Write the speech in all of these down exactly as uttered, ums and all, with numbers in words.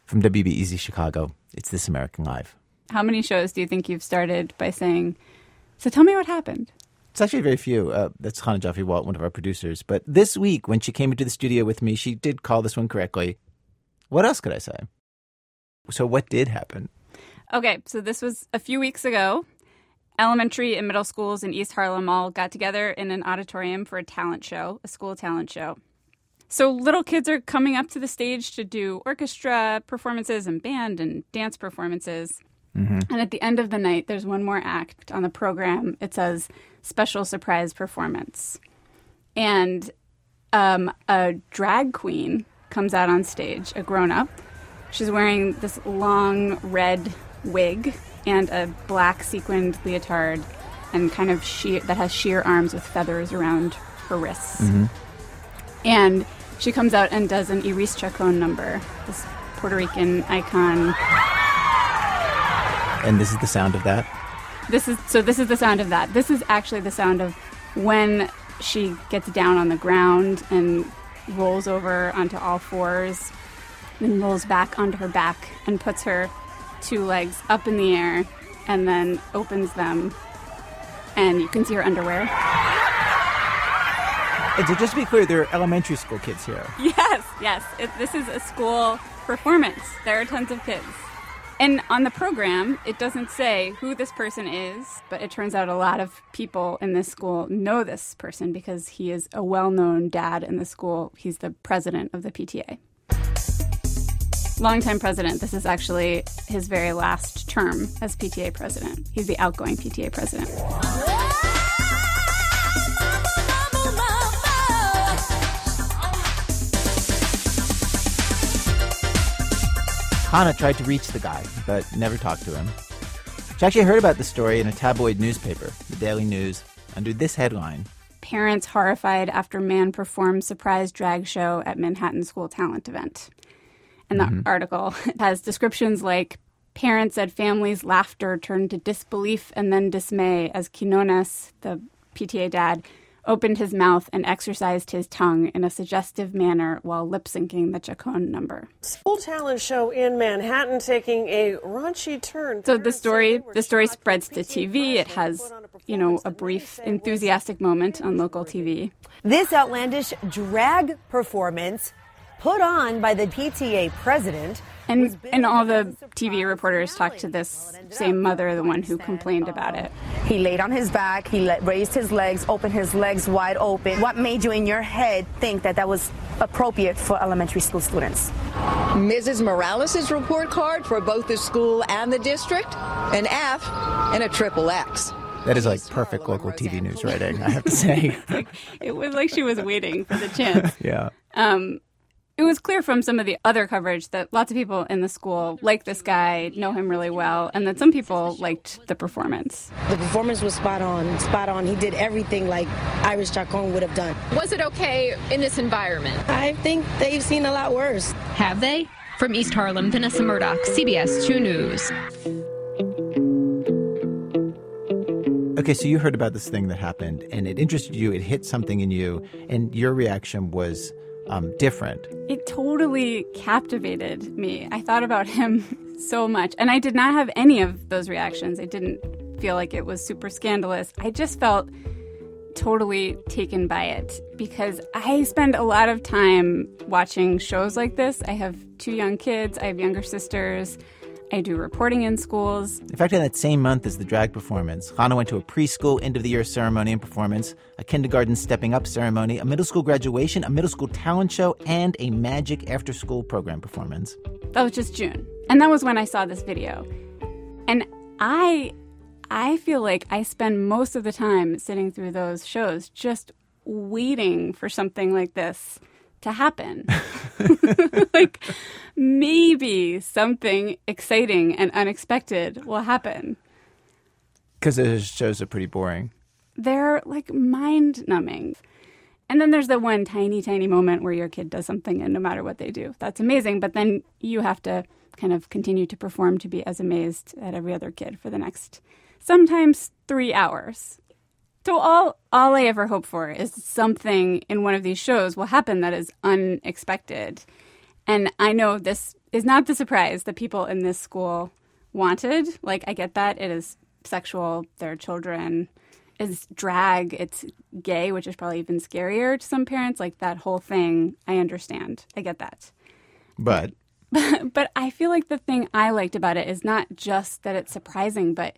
From W B E Z Chicago, it's This American Life. How many shows do you think you've started by saying, so tell me what happened? It's actually very few. Uh, that's Hannah Jaffe-Walt, one of our producers. But this week, when she came into the studio with me, she did call this one correctly. What else could I say? So what did happen? Okay, so this was a few weeks ago. Elementary and middle schools in East Harlem all got together in an auditorium for a talent show, a school talent show. So little kids are coming up to the stage to do orchestra performances and band and dance performances. Mm-hmm. And at the end of the night, there's one more act on the program. It says special surprise performance. And um, a drag queen comes out on stage, a grown-up. She's wearing this long red wig and a black sequined leotard and kind of sheer, that has sheer arms with feathers around her wrists. Mm-hmm. And she comes out and does an Iris Chacon number, this Puerto Rican icon. And this is the sound of that? This is so this is the sound of that. This is actually the sound of when she gets down on the ground and rolls over onto all fours, then rolls back onto her back and puts her two legs up in the air and then opens them, and you can see her underwear. And so just to be clear, there are elementary school kids here. Yes, yes. It, this is a school performance. There are tons of kids. And on the program, it doesn't say who this person is, but it turns out a lot of people in this school know this person because he is a well-known dad in the school. He's the president of the P T A. Longtime president. This is actually his very last term as P T A president. He's the outgoing P T A president. Hannah tried to reach the guy, but never talked to him. She actually heard about the story in a tabloid newspaper, the Daily News, under this headline. Parents horrified after man performs surprise drag show at Manhattan school talent event. And the mm-hmm. article has descriptions like, parents said families' laughter turned to disbelief and then dismay as Quinones, the P T A dad, opened his mouth and exercised his tongue in a suggestive manner while lip-syncing the Chacon number. School talent show in Manhattan taking a raunchy turn. So the story, the story spreads to T V. It has, you know, a brief, enthusiastic moment on local T V. This outlandish drag performance put on by the P T A president. And and all the T V reporters talked to this same mother, the one who complained about it. He laid on his back, he let, raised his legs, opened his legs wide open. What made you in your head think that that was appropriate for elementary school students? Missus Morales' report card for both the school and the district, an F and a triple X. That is like perfect local T V news writing, I have to say. like, it was like she was waiting for the chance. Yeah. Um, It was clear from some of the other coverage that lots of people in the school like this guy, know him really well, and that some people liked the performance. The performance was spot on, spot on. He did everything like Iris Chacon would have done. Was it okay in this environment? I think they've seen a lot worse. Have they? From East Harlem, Vanessa Murdoch, C B S two News. Okay, so you heard about this thing that happened, and it interested you, it hit something in you, and your reaction was Um, different. It totally captivated me. I thought about him so much. And I did not have any of those reactions. I didn't feel like it was super scandalous. I just felt totally taken by it because I spend a lot of time watching shows like this. I have two young kids. I have younger sisters. I do reporting in schools. In fact, in that same month as the drag performance, Hannah went to a preschool end-of-the-year ceremony and performance, a kindergarten stepping-up ceremony, a middle school graduation, a middle school talent show, and a magic after-school program performance. That was just June. And that was when I saw this video. And I, I feel like I spend most of the time sitting through those shows just waiting for something like this to happen. Like, maybe something exciting and unexpected will happen. Because those shows are pretty boring. They're, like, mind-numbing. And then there's the one tiny, tiny moment where your kid does something and no matter what they do, that's amazing. But then you have to kind of continue to perform to be as amazed at every other kid for the next, sometimes three hours. So all all I ever hope for is something in one of these shows will happen that is unexpected. And I know this is not the surprise that people in this school wanted. Like, I get that. It is sexual. They're children. It's drag. It's gay, which is probably even scarier to some parents. Like, that whole thing, I understand. I get that. But... But, but I feel like the thing I liked about it is not just that it's surprising, but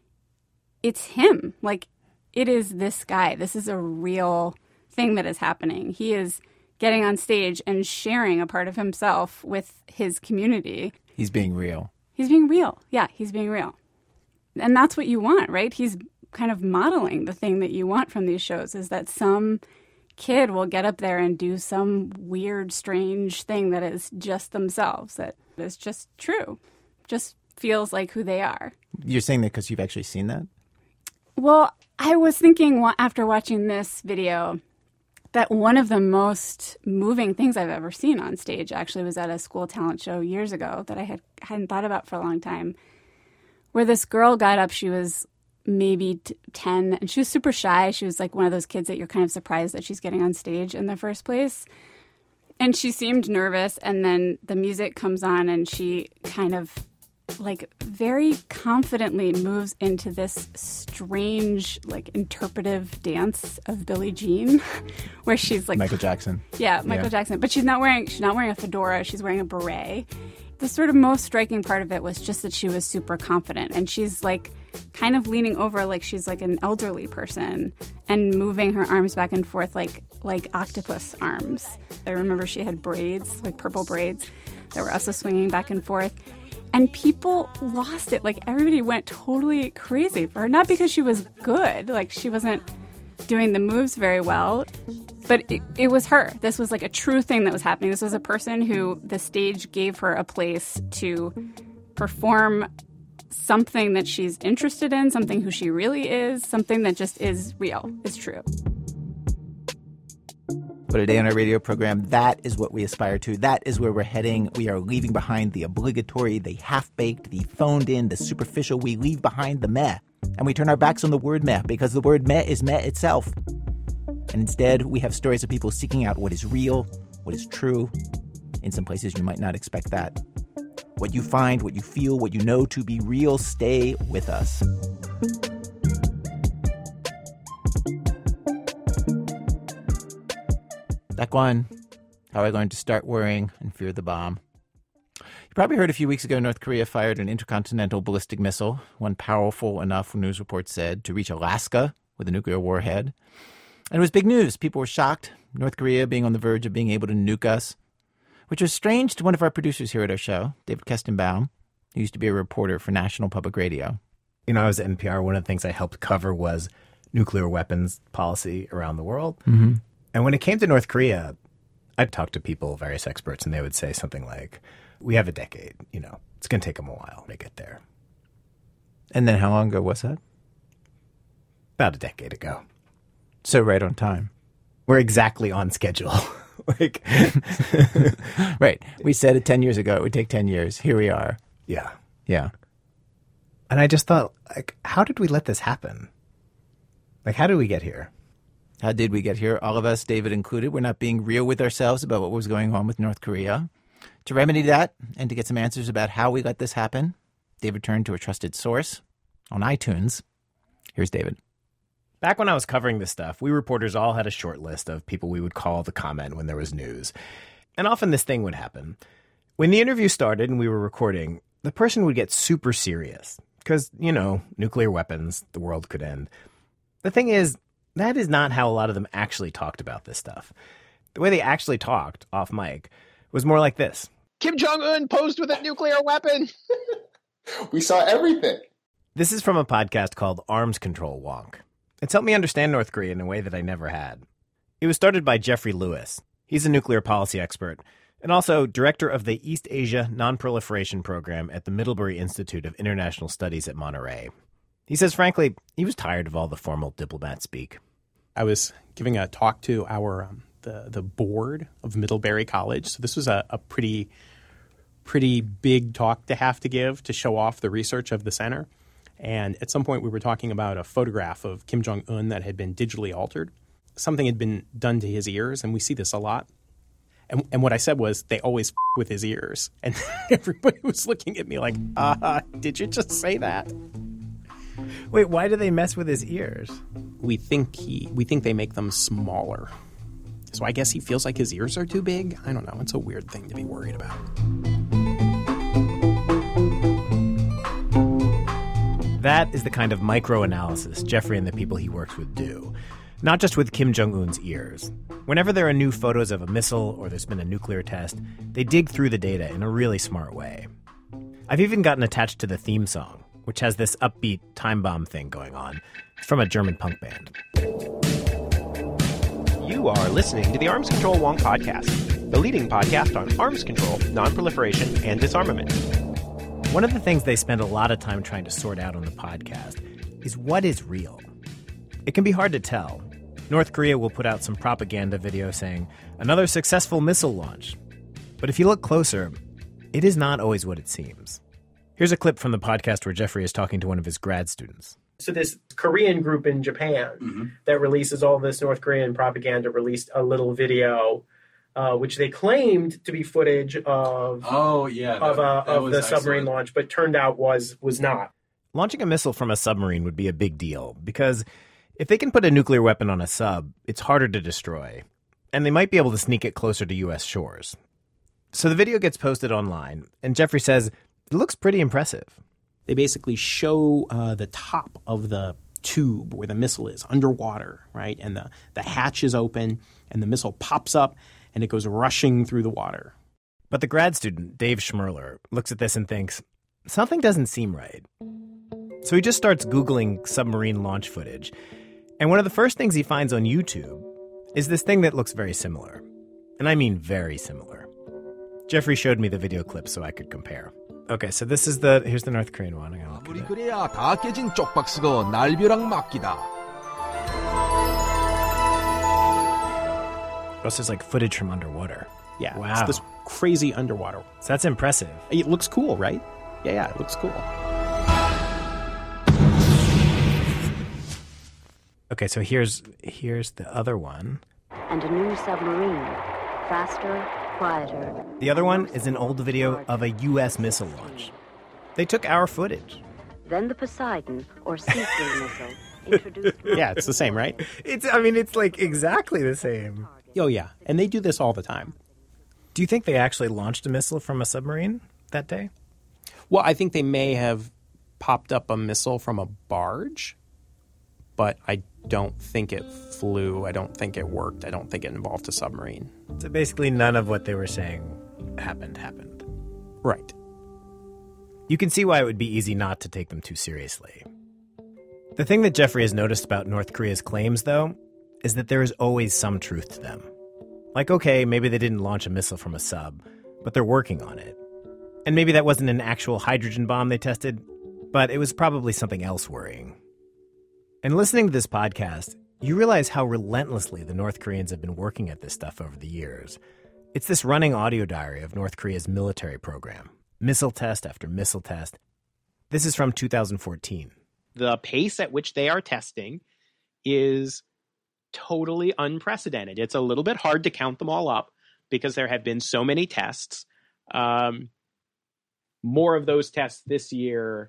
it's him. Like, it is this guy. This is a real thing that is happening. He is getting on stage and sharing a part of himself with his community. He's being real. He's being real. Yeah, he's being real. And that's what you want, right? He's kind of modeling the thing that you want from these shows, is that some kid will get up there and do some weird, strange thing that is just themselves, that is just true, just feels like who they are. You're saying that because you've actually seen that? Well, I was thinking after watching this video that one of the most moving things I've ever seen on stage actually was at a school talent show years ago that I had, hadn't thought about for a long time, where this girl got up. She was maybe ten, and she was super shy. She was like one of those kids that you're kind of surprised that she's getting on stage in the first place. And she seemed nervous, and then the music comes on, and she kind of like very confidently moves into this strange, like interpretive dance of Billie Jean, where she's like Michael Jackson. Yeah, Michael yeah. Jackson. But she's not wearing she's not wearing a fedora. She's wearing a beret. The sort of most striking part of it was just that she was super confident, and she's like kind of leaning over like she's like an elderly person and moving her arms back and forth like like octopus arms. I remember she had braids, like purple braids, that were also swinging back and forth. And people lost it. Like, everybody went totally crazy for her. Not because she was good. Like, she wasn't doing the moves very well. But it, it was her. This was like a true thing that was happening. This was a person who the stage gave her a place to perform something that she's interested in, something who she really is, something that just is real, is true. But today on our radio program, that is what we aspire to. That is where we're heading. We are leaving behind the obligatory, the half-baked, the phoned-in, the superficial. We leave behind the meh. And we turn our backs on the word meh, because the word meh is meh itself. And instead, we have stories of people seeking out what is real, what is true. In some places, you might not expect that. What you find, what you feel, what you know to be real, stay with us. Daquan, how I learned to start worrying and fear the bomb. You probably heard a few weeks ago North Korea fired an intercontinental ballistic missile, one powerful enough, news reports said, to reach Alaska with a nuclear warhead. And it was big news. People were shocked, North Korea being on the verge of being able to nuke us, which was strange to one of our producers here at our show, David Kestenbaum, who used to be a reporter for National Public Radio. You know, I was at N P R. One of the things I helped cover was nuclear weapons policy around the world. Mm-hmm. And when it came to North Korea, I'd talk to people, various experts, and they would say something like, we have a decade, you know, it's going to take them a while to get there. And then how long ago was that? About a decade ago. So right on time. We're exactly on schedule. like, Right. We said it ten years ago. It would take ten years. Here we are. Yeah. Yeah. And I just thought, like, how did we let this happen? Like, how did we get here? How did we get here? All of us, David included, we're not being real with ourselves about what was going on with North Korea. To remedy that and to get some answers about how we let this happen, David turned to a trusted source on iTunes. Here's David. Back when I was covering this stuff, we reporters all had a short list of people we would call to comment when there was news. And often this thing would happen. When the interview started and we were recording, the person would get super serious. Because, you know, nuclear weapons, the world could end. The thing is, that is not how a lot of them actually talked about this stuff. The way they actually talked, off mic, was more like this. Kim Jong-un posed with a nuclear weapon. We saw everything. This is from a podcast called Arms Control Wonk. It's helped me understand North Korea in a way that I never had. It was started by Jeffrey Lewis. He's a nuclear policy expert and also director of the East Asia Non-Proliferation Program at the Middlebury Institute of International Studies at Monterey. He says, frankly, he was tired of all the formal diplomat speak. I was giving a talk to our um, the the board of Middlebury College. So this was a, a pretty pretty big talk to have to give to show off the research of the center. And at some point we were talking about a photograph of Kim Jong-un that had been digitally altered. Something had been done to his ears, and we see this a lot. And, and what I said was, they always f- with his ears. And everybody was looking at me like, uh, did you just say that? Wait, why do they mess with his ears? We think he, we think they make them smaller. So I guess he feels like his ears are too big. I don't know. It's a weird thing to be worried about. That is the kind of microanalysis Jeffrey and the people he works with do. Not just with Kim Jong-un's ears. Whenever there are new photos of a missile or there's been a nuclear test, they dig through the data in a really smart way. I've even gotten attached to the theme song, which has this upbeat time bomb thing going on. It's from a German punk band. You are listening to the Arms Control One podcast, the leading podcast on arms control, nonproliferation, and disarmament. One of the things they spend a lot of time trying to sort out on the podcast is what is real. It can be hard to tell. North Korea will put out some propaganda video saying, another successful missile launch. But if you look closer, it is not always what it seems. Here's a clip from the podcast where Jeffrey is talking to one of his grad students. So this Korean group in Japan mm-hmm. that releases all this North Korean propaganda released a little video, uh, which they claimed to be footage of oh yeah of, uh, that, that of the submarine excellent. launch, but turned out was was not. Launching a missile from a submarine would be a big deal because if they can put a nuclear weapon on a sub, it's harder to destroy, and they might be able to sneak it closer to U S shores. So the video gets posted online, and Jeffrey says it looks pretty impressive. They basically show uh, the top of the tube where the missile is underwater, right? And the, the hatch is open, and the missile pops up, and it goes rushing through the water. But the grad student, Dave Schmerler, looks at this and thinks, something doesn't seem right. So he just starts Googling submarine launch footage. And one of the first things he finds on YouTube is this thing that looks very similar. And I mean very similar. Jeffrey showed me the video clip so I could compare. Okay, so this is the, here's the North Korean one. 아무리 그래야 다 깨진 쪽박스고 날벼락 막기다. This is like footage from underwater. Yeah, wow. It's this crazy underwater. So that's impressive. It looks cool, right? Yeah, yeah, it looks cool. Okay, so here's here's the other one. And a new submarine, faster, quieter. The other one is an old video of a U S missile launch. They took our footage. Then the Poseidon, or see-through missile, introduced... Yeah, it's the same, right? It's. I mean, it's like exactly the same. Oh, yeah. And they do this all the time. Do you think they actually launched a missile from a submarine that day? Well, I think they may have popped up a missile from a barge, but I don't think it flew. I don't think it worked. I don't think it involved a submarine. So basically none of what they were saying happened, happened. Right. You can see why it would be easy not to take them too seriously. The thing that Jeffrey has noticed about North Korea's claims, though, is that there is always some truth to them. Like, okay, maybe they didn't launch a missile from a sub, but they're working on it. And maybe that wasn't an actual hydrogen bomb they tested, but it was probably something else worrying. And listening to this podcast, you realize how relentlessly the North Koreans have been working at this stuff over the years. It's this running audio diary of North Korea's military program. Missile test after missile test. This is from two thousand fourteen. The pace at which they are testing is totally unprecedented. It's a little bit hard to count them all up because there have been so many tests. Um, more of those tests this year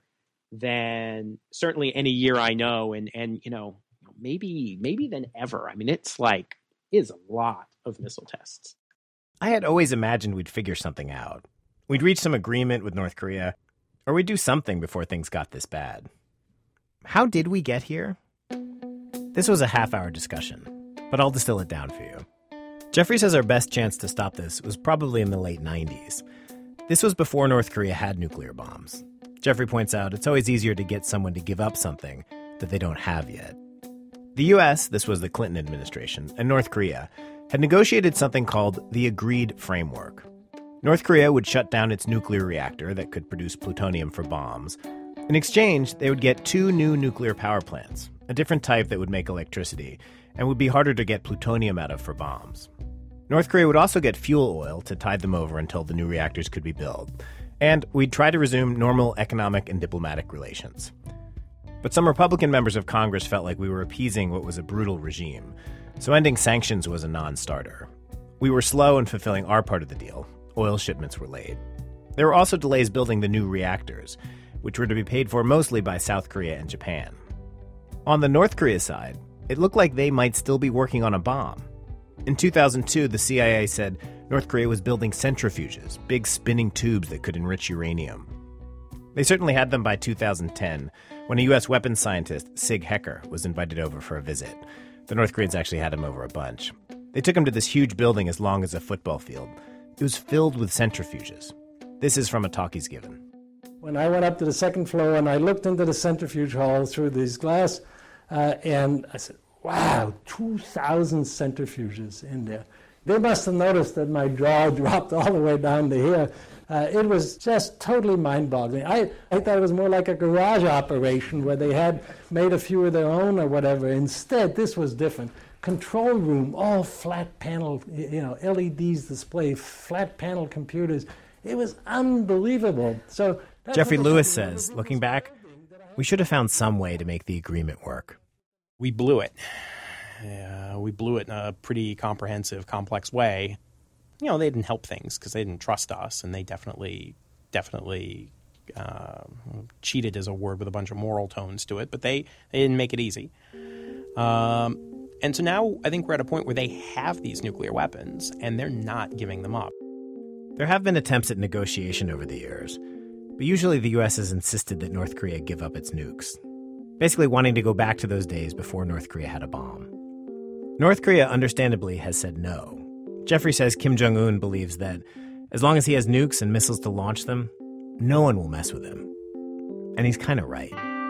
than certainly any year I know, and and you know maybe maybe than ever. I mean, it's like is a lot of missile tests. I had always imagined we'd figure something out. We'd reach some agreement with North Korea, or we'd do something before things got this bad. How did we get here? This was a half-hour discussion, but I'll distill it down for you. Jeffrey says our best chance to stop this was probably in the late nineties. This was before North Korea had nuclear bombs. Jeffrey points out it's always easier to get someone to give up something that they don't have yet. The U S, this was the Clinton administration, and North Korea had negotiated something called the Agreed Framework. North Korea would shut down its nuclear reactor that could produce plutonium for bombs. In exchange, they would get two new nuclear power plants, a different type that would make electricity, and would be harder to get plutonium out of for bombs. North Korea would also get fuel oil to tide them over until the new reactors could be built. And we'd try to resume normal economic and diplomatic relations. But some Republican members of Congress felt like we were appeasing what was a brutal regime, so ending sanctions was a non-starter. We were slow in fulfilling our part of the deal. Oil shipments were late. There were also delays building the new reactors, which were to be paid for mostly by South Korea and Japan. On the North Korea side, it looked like they might still be working on a bomb. In two thousand two, the C I A said North Korea was building centrifuges, big spinning tubes that could enrich uranium. They certainly had them by two thousand ten, when a U S weapons scientist, Sig Hecker, was invited over for a visit. The North Koreans actually had him over a bunch. They took him to this huge building as long as a football field. It was filled with centrifuges. This is from a talk he's given. When I went up to the second floor and I looked into the centrifuge hall through these glass, uh, and I said, wow, two thousand centrifuges in there. They must have noticed that my jaw dropped all the way down to here. Uh, it was just totally mind-boggling. I, I thought it was more like a garage operation where they had made a few of their own or whatever. Instead, this was different. Control room, all flat panel, you know, L E Ds display, flat panel computers. It was unbelievable. So Jeffrey Lewis says, looking back, we should have found some way to make the agreement work. We blew it. Uh, we blew it in a pretty comprehensive, complex way. You know, they didn't help things because they didn't trust us, and they definitely, definitely uh, cheated is a word with a bunch of moral tones to it, but they, they didn't make it easy. Um, and so now I think we're at a point where they have these nuclear weapons, and they're not giving them up. There have been attempts at negotiation over the years, but usually the U S has insisted that North Korea give up its nukes, basically wanting to go back to those days before North Korea had a bomb. North Korea, understandably, has said no. Jeffrey says Kim Jong-un believes that as long as he has nukes and missiles to launch them, no one will mess with him. And he's kind of right.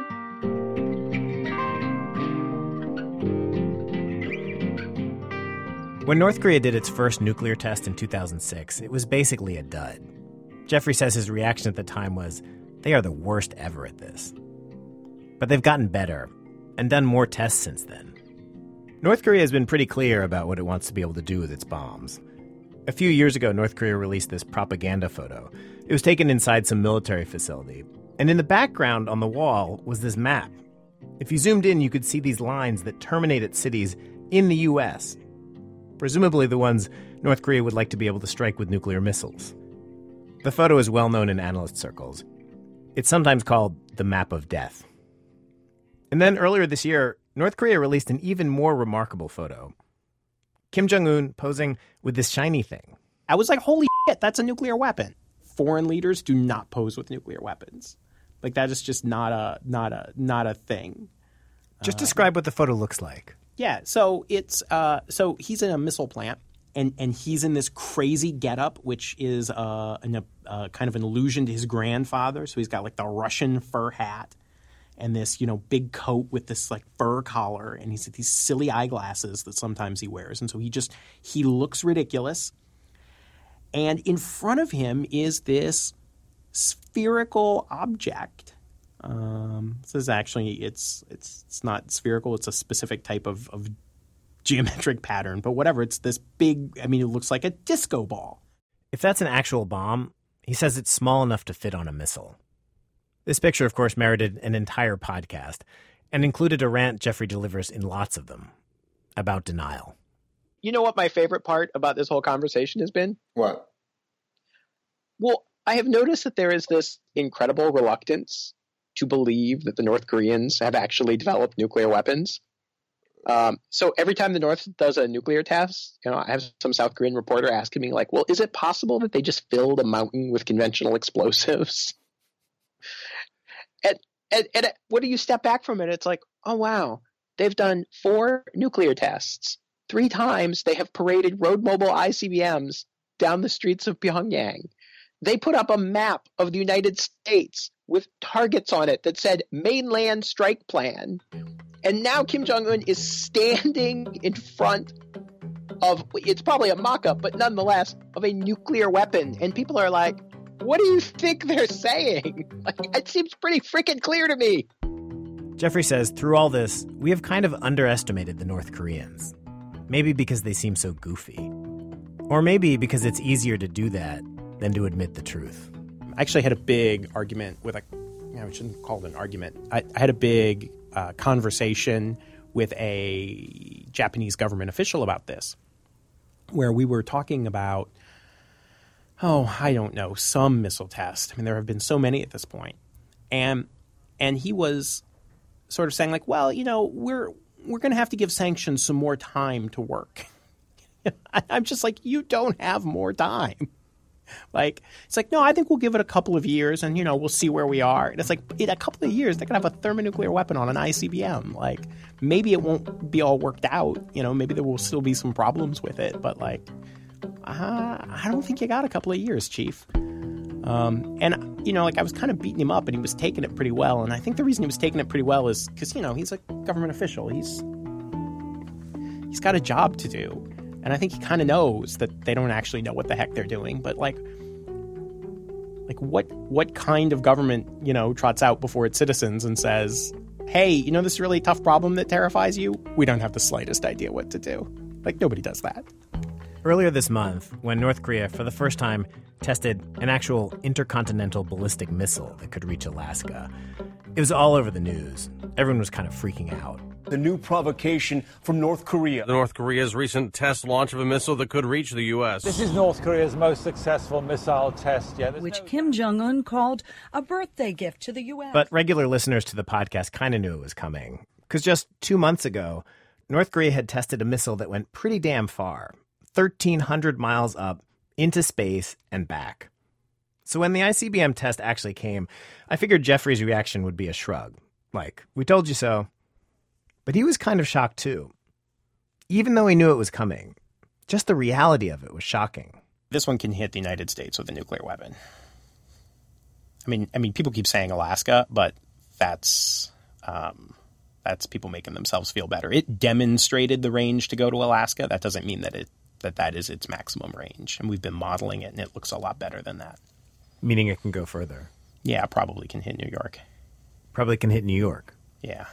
When North Korea did its first nuclear test in two thousand six, it was basically a dud. Jeffrey says his reaction at the time was, they are the worst ever at this. But they've gotten better and done more tests since then. North Korea has been pretty clear about what it wants to be able to do with its bombs. A few years ago, North Korea released this propaganda photo. It was taken inside some military facility. And in the background on the wall was this map. If you zoomed in, you could see these lines that terminate at cities in the U S, presumably the ones North Korea would like to be able to strike with nuclear missiles. The photo is well known in analyst circles. It's sometimes called the map of death. And then earlier this year, North Korea released an even more remarkable photo. Kim Jong-un posing with this shiny thing. I was like, holy shit, that's a nuclear weapon. Foreign leaders do not pose with nuclear weapons. Like, that is just not a not a not a thing. Just uh, describe what the photo looks like. Yeah, so it's uh, so he's in a missile plant, and and he's in this crazy getup, which is uh, an, uh, kind of an allusion to his grandfather. So he's got like the Russian fur hat and this, you know, big coat with this like fur collar, and he's got these silly eyeglasses that sometimes he wears. And so he just, he looks ridiculous. And in front of him is this spherical object. Um, this is actually, it's it's it's not spherical. It's a specific type of, of geometric pattern, but whatever. It's this big, I mean, it looks like a disco ball. If that's an actual bomb, he says it's small enough to fit on a missile. This picture, of course, merited an entire podcast and included a rant Jeffrey delivers in lots of them about denial. You know what my favorite part about this whole conversation has been? What? Well, I have noticed that there is this incredible reluctance to believe that the North Koreans have actually developed nuclear weapons. Um, so every time the North does a nuclear test, you know, I have some South Korean reporter asking me, like, well, is it possible that they just filled a mountain with conventional explosives? And, and, and when you step back from it, it's like, oh, wow, they've done four nuclear tests. Three times they have paraded road mobile I C B Ms down the streets of Pyongyang. They put up a map of the United States with targets on it that said mainland strike plan. And now Kim Jong-un is standing in front of, it's probably a mock-up, but nonetheless, of a nuclear weapon. And people are like, what do you think they're saying? Like, it seems pretty freaking clear to me. Jeffrey says, through all this, we have kind of underestimated the North Koreans. Maybe because they seem so goofy. Or maybe because it's easier to do that than to admit the truth. I actually had a big argument with a, you know, I shouldn't call it an argument. I, I had a big uh, conversation with a Japanese government official about this. where we were talking about, oh, I don't know, some missile test. I mean, there have been so many at this point. And and he was sort of saying like, well, you know, we're we're going to have to give sanctions some more time to work. I'm just like, you don't have more time. Like, it's like, no, I think we'll give it a couple of years and, you know, we'll see where we are. And it's like, in a couple of years, they're going to have a thermonuclear weapon on an I C B M. Like, maybe it won't be all worked out. You know, maybe there will still be some problems with it. But, like, uh, I don't think you got a couple of years, Chief. Um, and, you know, like, I was kind of beating him up and he was taking it pretty well. And I think the reason he was taking it pretty well is because, you know, he's a government official. He's He's got a job to do. And I think he kind of knows that they don't actually know what the heck they're doing. But, like, like what what kind of government, you know, trots out before its citizens and says, hey, you know this really tough problem that terrifies you? We don't have the slightest idea what to do. Like, nobody does that. Earlier this month, when North Korea, for the first time, tested an actual intercontinental ballistic missile that could reach Alaska, it was all over the news. Everyone was kind of freaking out. The new provocation from North Korea. The North Korea's recent test launch of a missile that could reach the U S. This is North Korea's most successful missile test yet. There's which no... Kim Jong-un called a birthday gift to the U S. But regular listeners to the podcast kind of knew it was coming. Because just two months ago, North Korea had tested a missile that went pretty damn far, thirteen hundred miles up into space and back. So when the I C B M test actually came, I figured Jeffrey's reaction would be a shrug. Like, we told you so. But he was kind of shocked, too. Even though he knew it was coming, just the reality of it was shocking. This one can hit the United States with a nuclear weapon. I mean, I mean, people keep saying Alaska, but that's um, that's people making themselves feel better. It demonstrated the range to go to Alaska. That doesn't mean that it that that is its maximum range. And we've been modeling it, and it looks a lot better than that. Meaning it can go further? Yeah, probably can hit New York. Probably can hit New York? Yeah.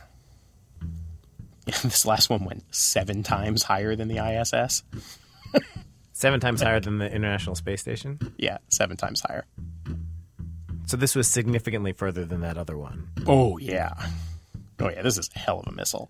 This last one went seven times higher than the I S S. Seven times higher than the International Space Station? Yeah, seven times higher. So this was significantly further than that other one? Oh, yeah. Oh, yeah, this is a hell of a missile.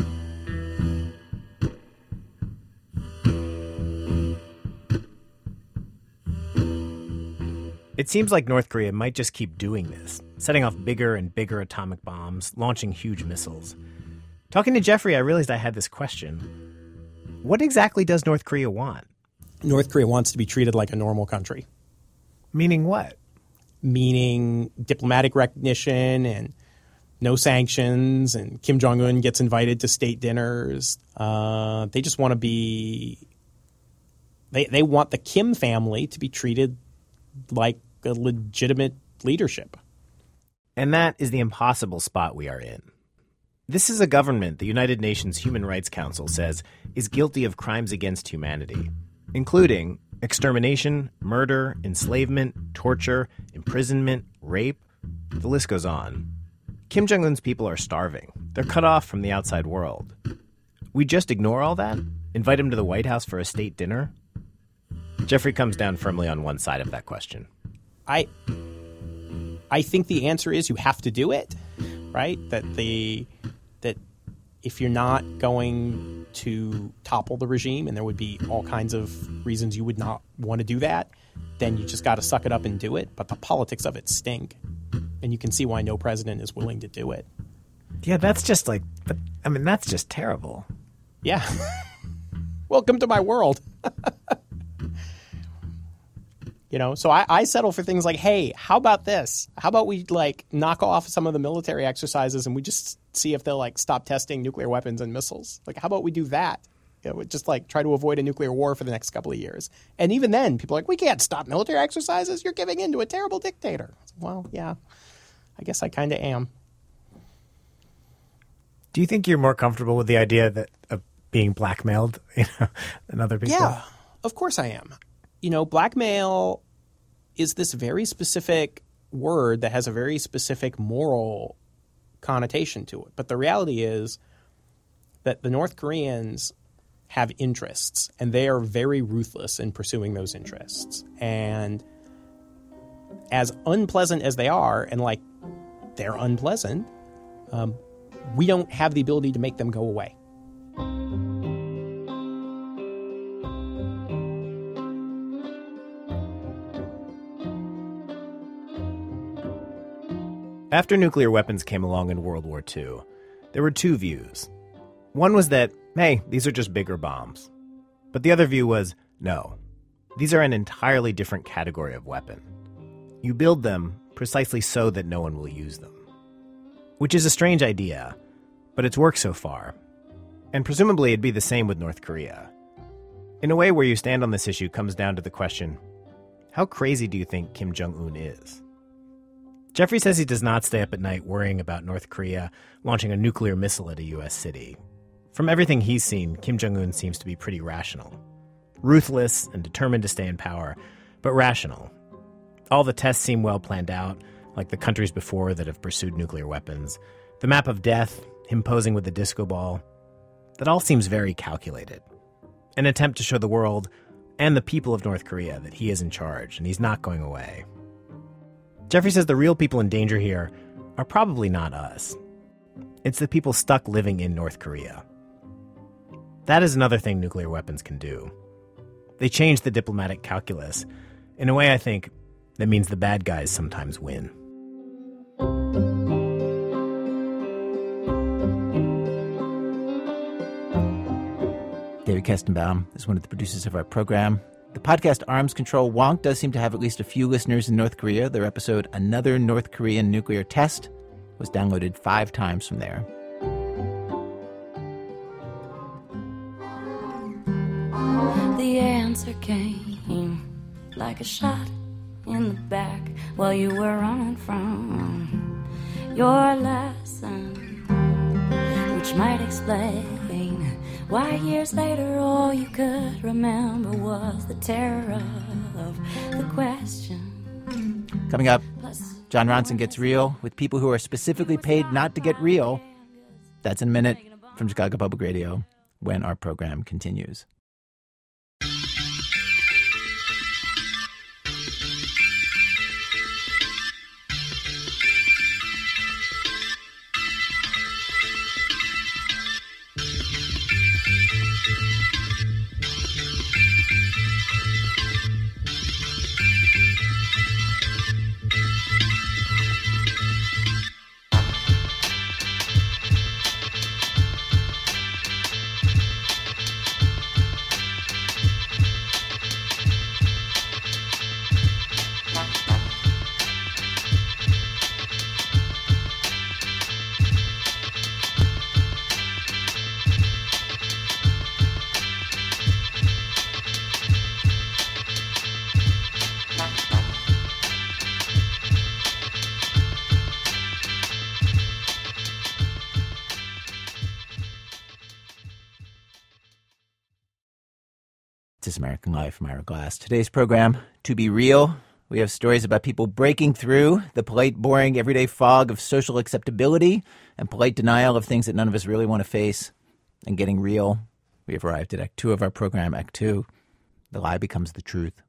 It seems like North Korea might just keep doing this, setting off bigger and bigger atomic bombs, launching huge missiles. Talking to Jeffrey, I realized I had this question. What exactly does North Korea want? North Korea wants to be treated like a normal country. Meaning what? Meaning diplomatic recognition and no sanctions, and Kim Jong-un gets invited to state dinners. Uh, they just want to be... They, they want the Kim family to be treated like a legitimate leadership. And that is the impossible spot we are in. This is a government the United Nations Human Rights Council says is guilty of crimes against humanity, including extermination, murder, enslavement, torture, imprisonment, rape. The list goes on. Kim Jong-un's people are starving. They're cut off from the outside world. We just ignore all that? Invite him to the White House for a state dinner? Jeffrey comes down firmly on one side of that question. I I think the answer is you have to do it, right? That the that if you're not going to topple the regime, and there would be all kinds of reasons you would not want to do that, then you just got to suck it up and do it. But the politics of it stink. And you can see why no president is willing to do it. Yeah, that's just like, but I mean, that's just terrible. Yeah. Welcome to my world. You know, so I, I settle for things like, hey, how about this? How about we, like, knock off some of the military exercises and we just see if they'll, like, stop testing nuclear weapons and missiles? Like, how about we do that? You know, just, like, try to avoid a nuclear war for the next couple of years. And even then, people are like, we can't stop military exercises. You're giving in to a terrible dictator. Well, yeah, I guess I kind of am. Do you think you're more comfortable with the idea that of being blackmailed, you know, than other people? Yeah, of course I am. You know, blackmail is this very specific word that has a very specific moral connotation to it. But the reality is that the North Koreans have interests, and they are very ruthless in pursuing those interests. And as unpleasant as they are, and like they're unpleasant, um, we don't have the ability to make them go away. After nuclear weapons came along in World War Two, there were two views. One was that, hey, these are just bigger bombs. But the other view was, no, these are an entirely different category of weapon. You build them precisely so that no one will use them. Which is a strange idea, but it's worked so far. And presumably it'd be the same with North Korea. In a way, where you stand on this issue comes down to the question, how crazy do you think Kim Jong-un is? Jeffrey says he does not stay up at night worrying about North Korea launching a nuclear missile at a U S city. From everything he's seen, Kim Jong-un seems to be pretty rational. Ruthless and determined to stay in power, but rational. All the tests seem well planned out, like the countries before that have pursued nuclear weapons. The map of death, him posing with the disco ball, that all seems very calculated. An attempt to show the world and the people of North Korea that he is in charge and he's not going away. Jeffrey says the real people in danger here are probably not us. It's the people stuck living in North Korea. That is another thing nuclear weapons can do. They change the diplomatic calculus in a way, I think, that means the bad guys sometimes win. David Kestenbaum is one of the producers of our program. The podcast Arms Control Wonk does seem to have at least a few listeners in North Korea. Their episode, Another North Korean Nuclear Test, was downloaded five times from there. The answer came like a shot in the back while you were running from your lesson, which might explain why years later all you could remember was the terror of the question. Coming up, John Ronson gets real with people who are specifically paid not to get real. That's in a minute from Chicago Public Radio when our program continues. This is American Life, I'm Ira Glass. Today's program, To Be Real. We have stories about people breaking through the polite, boring, everyday fog of social acceptability and polite denial of things that none of us really want to face and getting real. We have arrived at Act Two of our program, Act Two. The lie becomes the truth.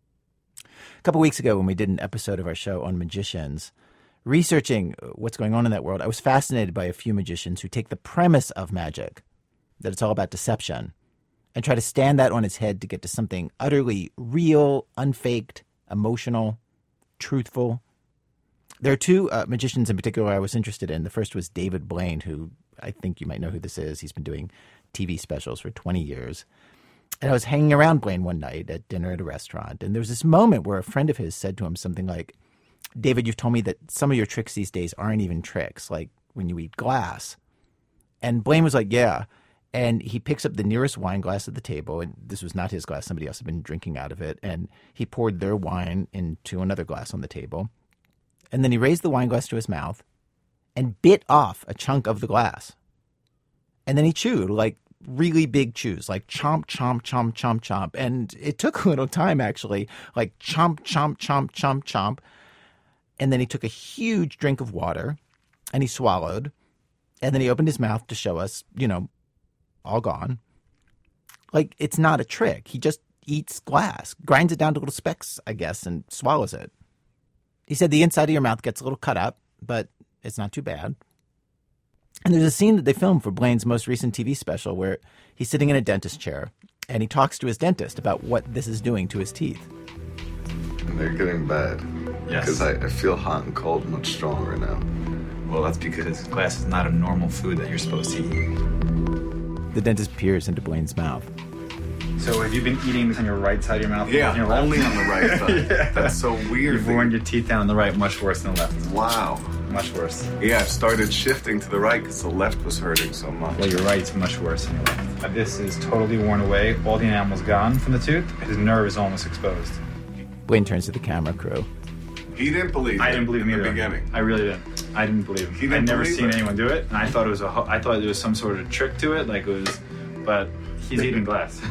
A couple weeks ago when we did an episode of our show on magicians, researching what's going on in that world, I was fascinated by a few magicians who take the premise of magic, that it's all about deception, and try to stand that on its head to get to something utterly real, unfaked, emotional, truthful. There are two uh, magicians in particular I was interested in. The first was David Blaine, who I think you might know who this is. He's been doing T V specials for twenty years. And I was hanging around Blaine one night at dinner at a restaurant, and there was this moment where a friend of his said to him something like, David, you've told me that some of your tricks these days aren't even tricks, like when you eat glass. And Blaine was like, yeah. And he picks up the nearest wine glass at the table, and this was not his glass. Somebody else had been drinking out of it, and he poured their wine into another glass on the table. And then he raised the wine glass to his mouth and bit off a chunk of the glass. And then he chewed, like really big chews, like chomp, chomp, chomp, chomp, chomp. And it took a little time, actually, like chomp, chomp, chomp, chomp, chomp. And then he took a huge drink of water, and he swallowed. And then he opened his mouth to show us, you know, all gone. Like, it's not a trick. He just eats glass, grinds it down to little specks, I guess, and swallows it. He said the inside of your mouth gets a little cut up, but it's not too bad. And there's a scene that they filmed for Blaine's most recent T V special where he's sitting in a dentist chair and he talks to his dentist about what this is doing to his teeth. They're getting bad. Yes. Because I, I feel hot and cold much stronger now. Well, that's because glass is not a normal food that you're supposed to eat. The dentist peers into Blaine's mouth. So have you been eating this on your right side of your mouth? Yeah, on your left? only on the right side. Yeah. That's so weird. You've worn your teeth down on the right much worse than the left. Wow. Much worse. Yeah, I've started shifting to the right because the left was hurting so much. Well, your right's much worse than your left. Uh, This is totally worn away. All the enamel's gone from the tooth. His nerve is almost exposed. Blaine turns to the camera crew. He didn't believe I it didn't believe him in either. the beginning. I really didn't. I didn't believe him. He didn't I'd never believe seen it. anyone do it, and I thought it was a. ho- I thought there was some sort of trick to it, like it was. But he's eating glass.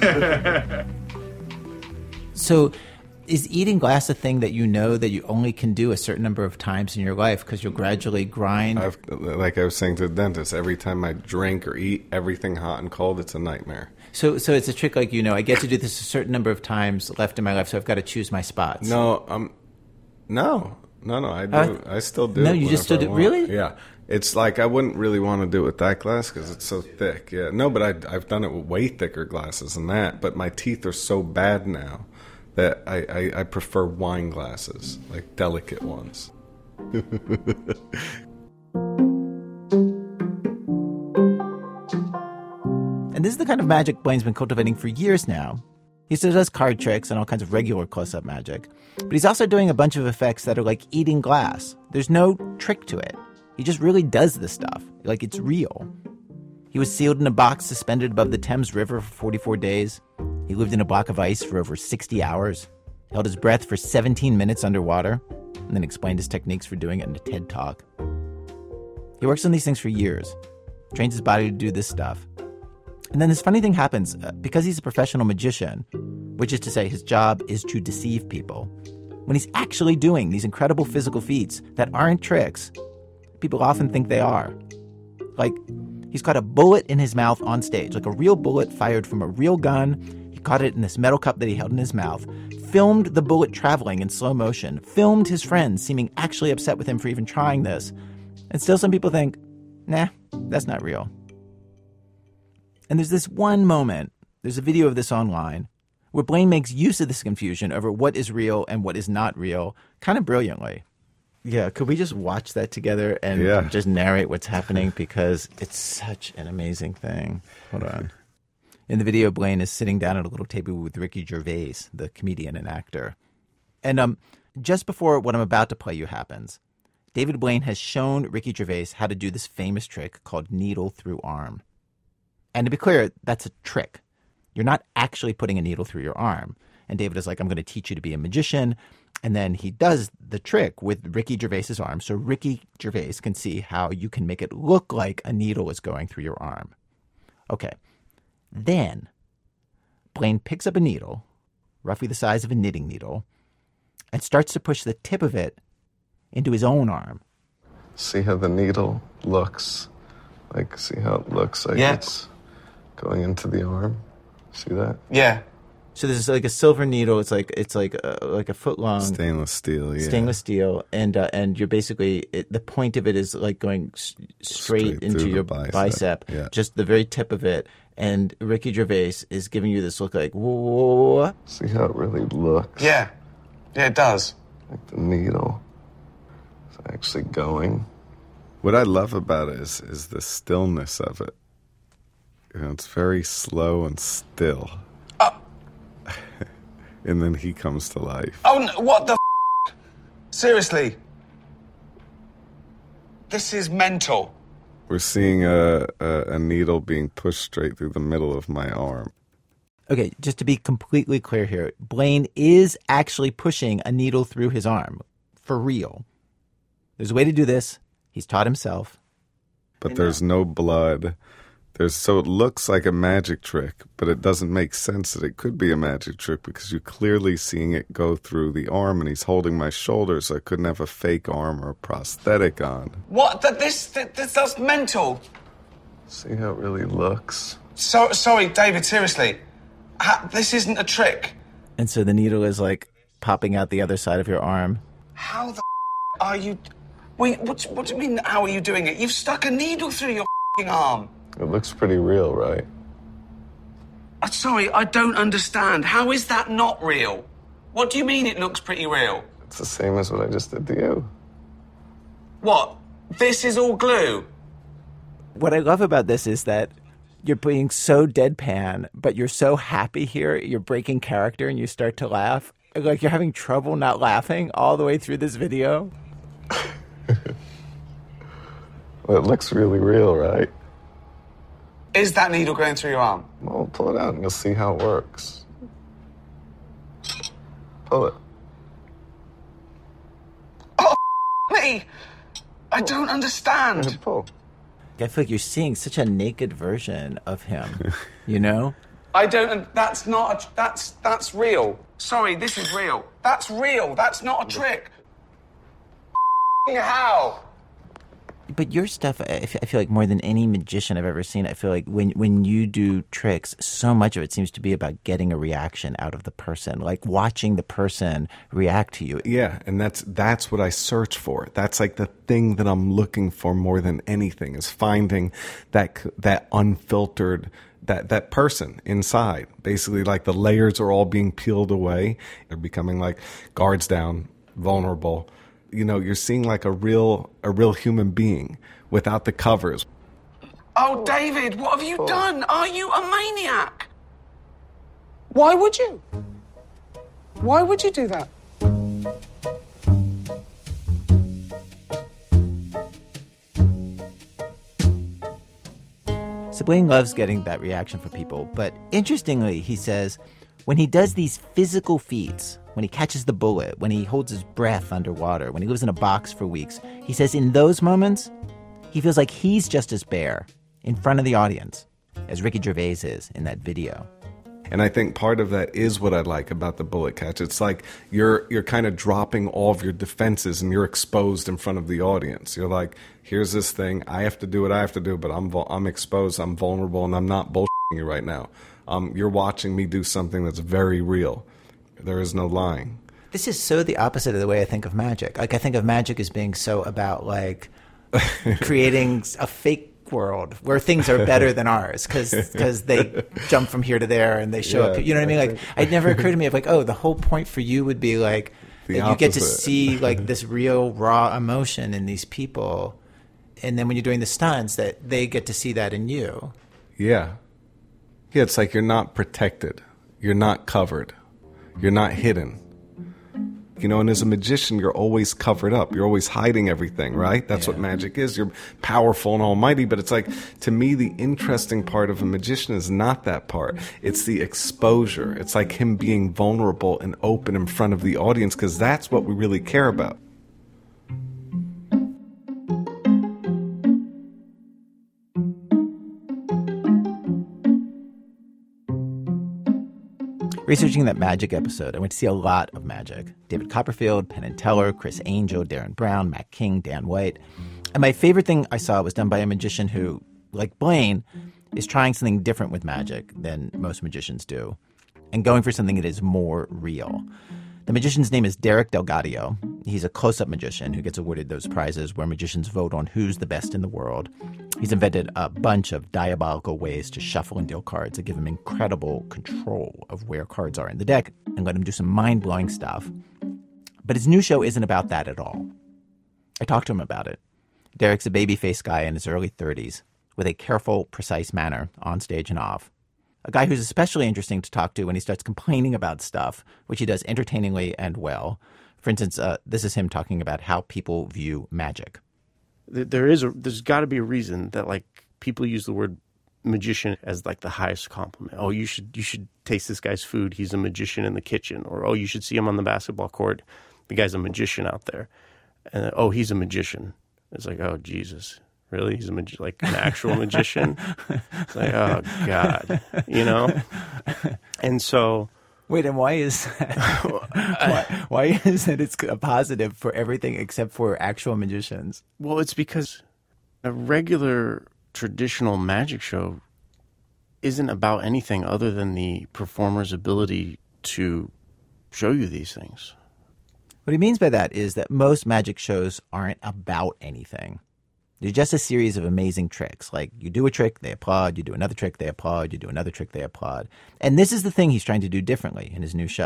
So, is eating glass a thing that you know that you only can do a certain number of times in your life because you'll gradually grind? I've, like I was saying to the dentist, every time I drink or eat everything hot and cold, it's a nightmare. So, so it's a trick like, you know, I get to do this a certain number of times left in my life, so I've got to choose my spots. No, um, no, no, no. I do. Uh, I still do. no, it you just whenever still I do- want. really? Yeah. It's like I wouldn't really want to do it with that glass because it's so thick. Yeah. No, but I, I've done it with way thicker glasses than that. But my teeth are so bad now that I, I, I prefer wine glasses, like delicate ones. And this is the kind of magic Blaine's been cultivating for years now. He still does card tricks and all kinds of regular close-up magic. But he's also doing a bunch of effects that are like eating glass. There's no trick to it. He just really does this stuff. Like it's real. He was sealed in a box suspended above the Thames River for forty-four days. He lived in a block of ice for over sixty hours. Held his breath for seventeen minutes underwater. And then explained his techniques for doing it in a TED Talk. He works on these things for years. Trains his body to do this stuff. And then this funny thing happens. Uh, because he's a professional magician, which is to say his job is to deceive people, when he's actually doing these incredible physical feats that aren't tricks, people often think they are. Like, he's got a bullet in his mouth on stage, like a real bullet fired from a real gun. He caught it in this metal cup that he held in his mouth, filmed the bullet traveling in slow motion, filmed his friends seeming actually upset with him for even trying this. And still some people think, nah, that's not real. And there's this one moment, there's a video of this online, where Blaine makes use of this confusion over what is real and what is not real, kind of brilliantly. Yeah, could we just watch that together and Yeah. just narrate what's happening? Because it's such an amazing thing. Hold on. In the video, Blaine is sitting down at a little table with Ricky Gervais, the comedian and actor. And um, just before what I'm about to play you happens, David Blaine has shown Ricky Gervais how to do this famous trick called needle through arm. And to be clear, that's a trick. You're not actually putting a needle through your arm. And David is like, I'm going to teach you to be a magician. And then he does the trick with Ricky Gervais's arm so Ricky Gervais can see how you can make it look like a needle is going through your arm. Okay. Then Blaine picks up a needle, roughly the size of a knitting needle, and starts to push the tip of it into his own arm. See how the needle looks? Like, see how it looks like Yeah. it's going into the arm? See that? Yeah. So there's like a silver needle. It's like it's like a, like a foot long Stainless steel, yeah. stainless steel, and uh, and you're basically it, the point of it is like going s- straight, Straight into through the your bicep, bicep, yeah. just the very tip of it. And Ricky Gervais is giving you this look like, whoa. See how it really looks? Yeah, yeah, it does. Like the needle is actually going. What I love about it is, is the stillness of it. You know, it's very slow and still. And then he comes to life. Oh, no, what the f***? Seriously? This is mental. We're seeing a, a, a needle being pushed straight through the middle of my arm. Okay, just to be completely clear here, Blaine is actually pushing a needle through his arm, for real. There's a way to do this. He's taught himself. But there's no blood. There's so it looks like a magic trick, but it doesn't make sense that it could be a magic trick because you're clearly seeing it go through the arm, and he's holding my shoulder, so I couldn't have a fake arm or a prosthetic on. What? Th- This, th- this, that's mental. See how it really looks? So, sorry, David, seriously. Ha- this isn't a trick. And so the needle is like popping out the other side of your arm. How the f- are you... Wait, what, what do you mean, how are you doing it? You've stuck a needle through your f***ing arm. It looks pretty real, right? I'm sorry, I don't understand. How is that not real? What do you mean it looks pretty real? It's the same as what I just did to you. What? This is all glue? What I love about this is that you're being so deadpan, but you're so happy here. You're breaking character and you start to laugh. Like you're having trouble not laughing all the way through this video. Well, it looks really real, right? Is that needle going through your arm? Well, pull it out and you'll see how it works. Pull it. Oh, me! I don't understand. Pull. I feel like you're seeing such a naked version of him, you know? I don't. That's not. A, that's that's real. Sorry, this is real. That's real. That's not a trick. How? But your stuff, I f- I feel like more than any magician I've ever seen, I feel like when when you do tricks, so much of it seems to be about getting a reaction out of the person, like watching the person react to you. Yeah, and that's that's what I search for. That's like the thing that I'm looking for more than anything, is finding that that unfiltered, that that person inside. Basically, like the layers are all being peeled away. They're becoming like guards down, vulnerable. You know, you're seeing like a real a real human being without the covers. Oh, David, what have you oh. done? Are you a maniac? Why would you? Why would you do that? So Blaine loves getting that reaction from people, but interestingly, he says, when he does these physical feats, when he catches the bullet, when he holds his breath underwater, when he lives in a box for weeks, he says in those moments, he feels like he's just as bare in front of the audience as Ricky Gervais is in that video. And I think part of that is what I like about the bullet catch. It's like you're you're kind of dropping all of your defenses and you're exposed in front of the audience. You're like, here's this thing. I have to do what I have to do, but I'm I'm exposed, I'm vulnerable, and I'm not bullshitting you right now. Um, you're watching me do something that's very real. There is no lying. This is so the opposite of the way I think of magic. Like, I think of magic as being so about, like, creating a fake world where things are better than ours because they jump from here to there and they show yeah, up. You know what I mean? Like, it never occurred to me of, like, oh, the whole point for you would be, like, the that you get to see, like, this real, raw emotion in these people. And then when you're doing the stunts, that they get to see that in you. Yeah. Yeah, it's like you're not protected. You're not covered. You're not hidden. You know, and as a magician, you're always covered up. You're always hiding everything, right? That's yeah. what magic is. You're powerful and almighty, but it's like, to me, the interesting part of a magician is not that part. It's the exposure. It's like him being vulnerable and open in front of the audience, because that's what we really care about. Researching that Magic episode, I went to see a lot of magic. David Copperfield, Penn and Teller, Chris Angel, Darren Brown, Matt King, Dan White. And my favorite thing I saw was done by a magician who, like Blaine, is trying something different with magic than most magicians do and going for something that is more real. The magician's name is Derek DelGaudio. He's a close-up magician who gets awarded those prizes where magicians vote on who's the best in the world. He's invented a bunch of diabolical ways to shuffle and deal cards that give him incredible control of where cards are in the deck and let him do some mind-blowing stuff. But his new show isn't about that at all. I talked to him about it. Derek's a baby-faced guy in his early thirties with a careful, precise manner on stage and off. A guy who's especially interesting to talk to when he starts complaining about stuff, which he does entertainingly and well. For instance, uh, this is him talking about how people view magic. There is a, there's got to be a reason that, like, people use the word magician as, like, the highest compliment. Oh, you should you should taste this guy's food. He's a magician in the kitchen. Or, oh, you should see him on the basketball court. The guy's a magician out there. And, oh, he's a magician. It's like, oh, Jesus. Really? He's a magi- like an actual magician? It's like, oh, God. You know? And so... Wait, and why is that? why, why is it it's a positive for everything except for actual magicians? Well, it's because a regular traditional magic show isn't about anything other than the performer's ability to show you these things. What he means by that is that most magic shows aren't about anything. They're just a series of amazing tricks. Like, you do a trick, they applaud. You do another trick, they applaud. You do another trick, they applaud. And this is the thing he's trying to do differently in his new show.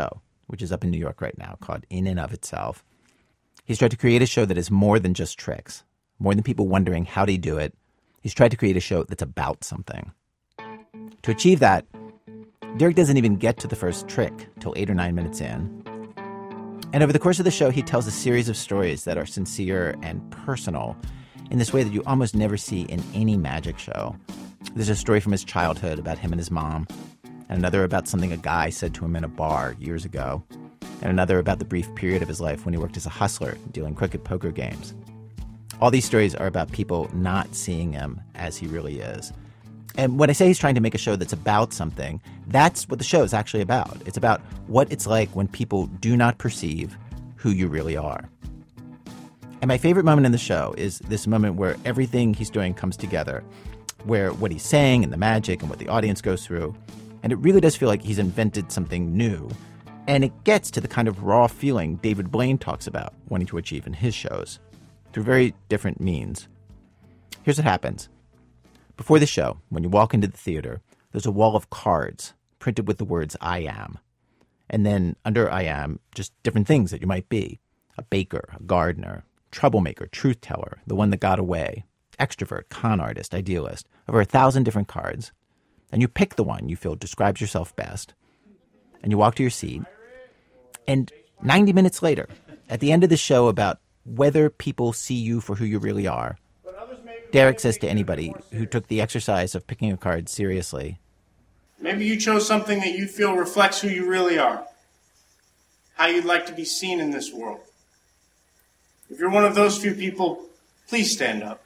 which is up in New York right now, called In and of Itself. He's tried to create a show that is more than just tricks, more than people wondering how do you do it. He's tried to create a show that's about something. To achieve that, Derek doesn't even get to the first trick till eight or nine minutes in. And over the course of the show, he tells a series of stories that are sincere and personal in this way that you almost never see in any magic show. There's a story from his childhood about him and his mom, and another about something a guy said to him in a bar years ago, and another about the brief period of his life when he worked as a hustler dealing crooked poker games. All these stories are about people not seeing him as he really is. And when I say he's trying to make a show that's about something, that's what the show is actually about. It's about what it's like when people do not perceive who you really are. And my favorite moment in the show is this moment where everything he's doing comes together, where what he's saying and the magic and what the audience goes through, and it really does feel like he's invented something new. And it gets to the kind of raw feeling David Blaine talks about wanting to achieve in his shows, through very different means. Here's what happens. Before the show, when you walk into the theater, there's a wall of cards printed with the words I am. And then under I am, just different things that you might be. A baker, a gardener, troublemaker, truth teller, the one that got away, extrovert, con artist, idealist. Over a thousand different cards. And you pick the one you feel describes yourself best. And you walk to your seat. And ninety minutes later, at the end of the show about whether people see you for who you really are, Derek says to anybody who took the exercise of picking a card seriously, maybe you chose something that you feel reflects who you really are, how you'd like to be seen in this world. If you're one of those few people, please stand up.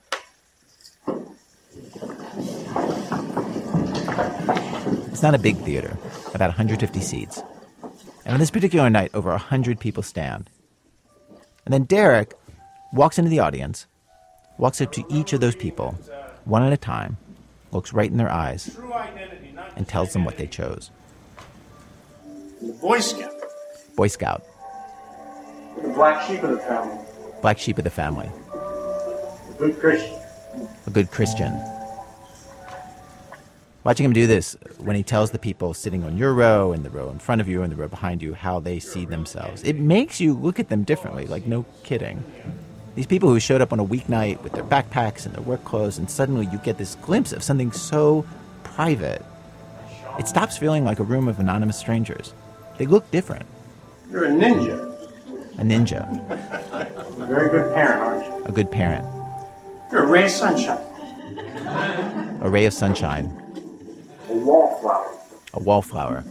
It's not a big theater, about one hundred fifty seats. And on this particular night, over one hundred people stand. And then Derek walks into the audience, walks up to each of those people, one at a time, looks right in their eyes, and tells them what they chose. The Boy Scout. Boy Scout. The black sheep of the family. Black sheep of the family. A good Christian. A good Christian. Watching him do this, when he tells the people sitting on your row and the row in front of you and the row behind you how they see themselves, it makes you look at them differently, like no kidding. These people who showed up on a weeknight with their backpacks and their work clothes, and suddenly you get this glimpse of something so private. It stops feeling like a room of anonymous strangers. They look different. You're a ninja. A ninja. A very good parent, aren't you? A good parent. You're a ray of sunshine. A ray of sunshine. A wallflower. A wallflower.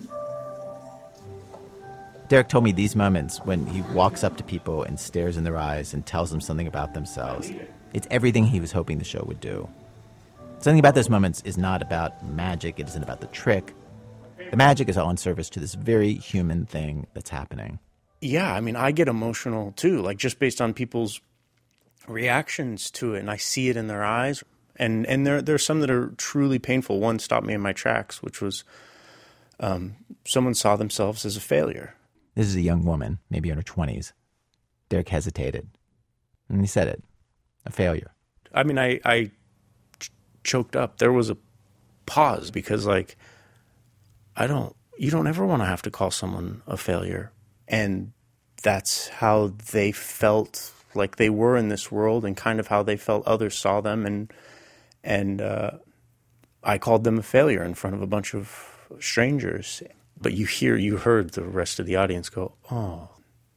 Derek told me these moments when he walks up to people and stares in their eyes and tells them something about themselves. It's everything he was hoping the show would do. Something about those moments is not about magic. It isn't about the trick. The magic is all in service to this very human thing that's happening. Yeah, I mean, I get emotional too, like just based on people's reactions to it, and I see it in their eyes. And and there there's some that are truly painful. One stopped me in my tracks, which was um, someone saw themselves as a failure. This is a young woman, maybe in her twenties. Derek hesitated. And he said it. A failure. I mean, I, I ch- choked up. There was a pause because, like, I don't, you don't ever want to have to call someone a failure. And that's how they felt like they were in this world and kind of how they felt others saw them. And, and uh, I called them a failure in front of a bunch of strangers. But you hear, you heard the rest of the audience go, oh.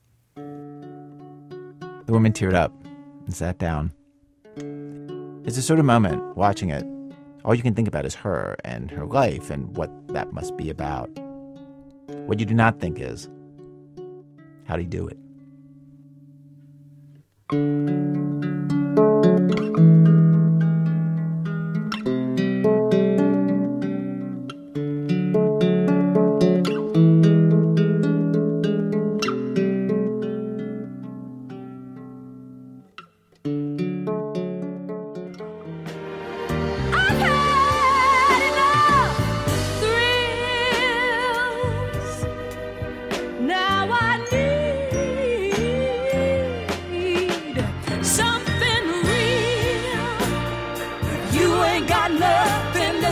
The woman teared up and sat down. It's a sort of moment, watching it, all you can think about is her and her life and what that must be about. What you do not think is, how do you do it?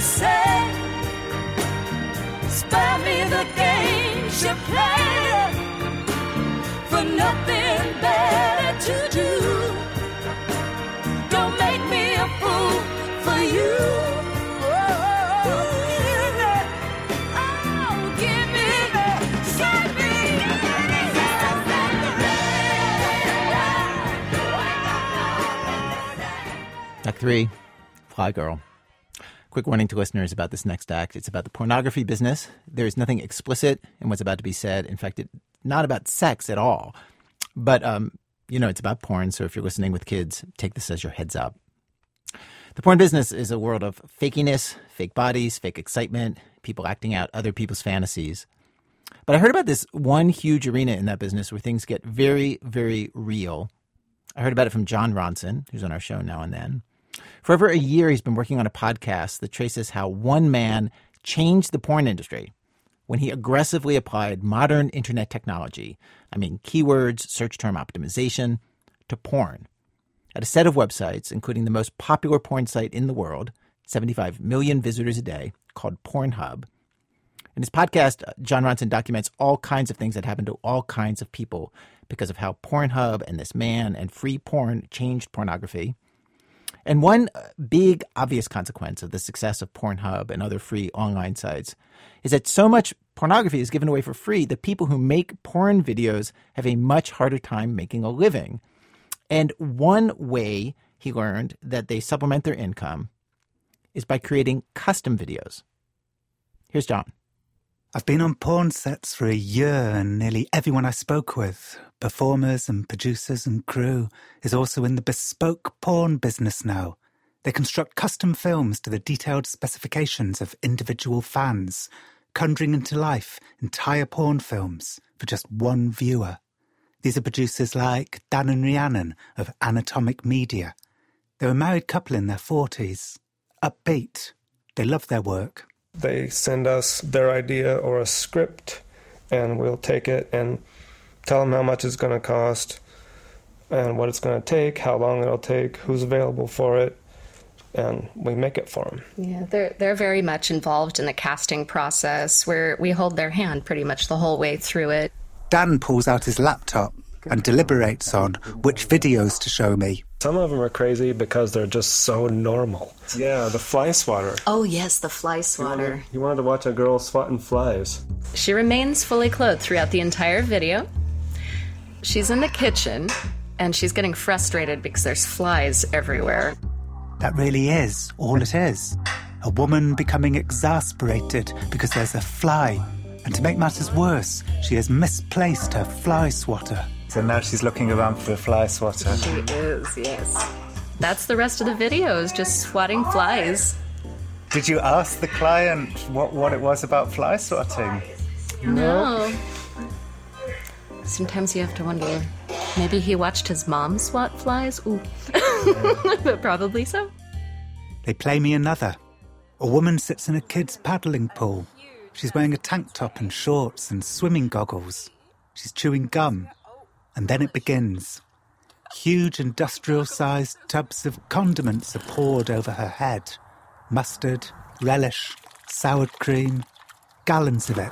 Spare me the games you play. nothing better to do. Don't make me a fool for you. Oh, give me the, set me Act three, Fly Girl. Quick warning to listeners about this next act. It's about the pornography business. There is nothing explicit in what's about to be said. In fact, it's not about sex at all. But, um, you know, it's about porn, so if you're listening with kids, take this as your heads up. The porn business is a world of fakiness, fake bodies, fake excitement, people acting out other people's fantasies. But I heard about this one huge arena in that business where things get very, very real. I heard about it from Jon Ronson, who's on our show now and then. For over a year, he's been working on a podcast that traces how one man changed the porn industry when he aggressively applied modern internet technology, I mean keywords, search term optimization, to porn. At a set of websites, including the most popular porn site in the world, seventy-five million visitors a day, called Pornhub. In his podcast, Jon Ronson documents all kinds of things that happen to all kinds of people because of how Pornhub and this man and free porn changed pornography. And one big obvious consequence of the success of Pornhub and other free online sites is that so much pornography is given away for free that people who make porn videos have a much harder time making a living. And one way he learned that they supplement their income is by creating custom videos. Here's Jon. I've been on porn sets for a year, and nearly everyone I spoke with, performers and producers and crew, is also in the bespoke porn business now. They construct custom films to the detailed specifications of individual fans, conjuring into life entire porn films for just one viewer. These are producers like Dan and Rhiannon of Anatomic Media. They're a married couple in their forties. Upbeat. They love their work. They send us their idea or a script, and we'll take it and tell them how much it's going to cost and what it's going to take, how long it'll take, who's available for it, and we make it for them. Yeah, they're they're very much involved in the casting process where we hold their hand pretty much the whole way through it. Dan pulls out his laptop and deliberates on which videos to show me. Some of them are crazy because they're just so normal. Yeah, the fly swatter. Oh, yes, the fly swatter. You wanted, you wanted to watch a girl swatting flies. She remains fully clothed throughout the entire video. She's in the kitchen, and she's getting frustrated because there's flies everywhere. That really is all it is. A woman becoming exasperated because there's a fly. And to make matters worse, she has misplaced her fly swatter. So now she's looking around for a fly swatter. She is, yes. That's the rest of the video, is just swatting flies. Did you ask the client what, what it was about fly swatting? No. Sometimes you have to wonder, maybe he watched his mom swat flies? Ooh. But probably so. They play me another. A woman sits in a kid's paddling pool. She's wearing a tank top and shorts and swimming goggles. She's chewing gum. And then it begins. Huge industrial-sized tubs of condiments are poured over her head. Mustard, relish, sour cream, gallons of it.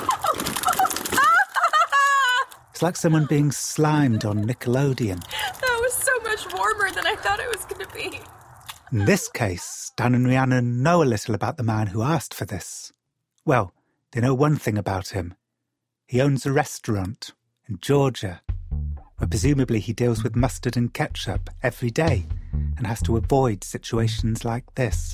It's like someone being slimed on Nickelodeon. That was so much warmer than I thought it was going to be. In this case, Dan and Rhiannon know a little about the man who asked for this. Well, they know one thing about him. He owns a restaurant in Georgia, where presumably he deals with mustard and ketchup every day and has to avoid situations like this.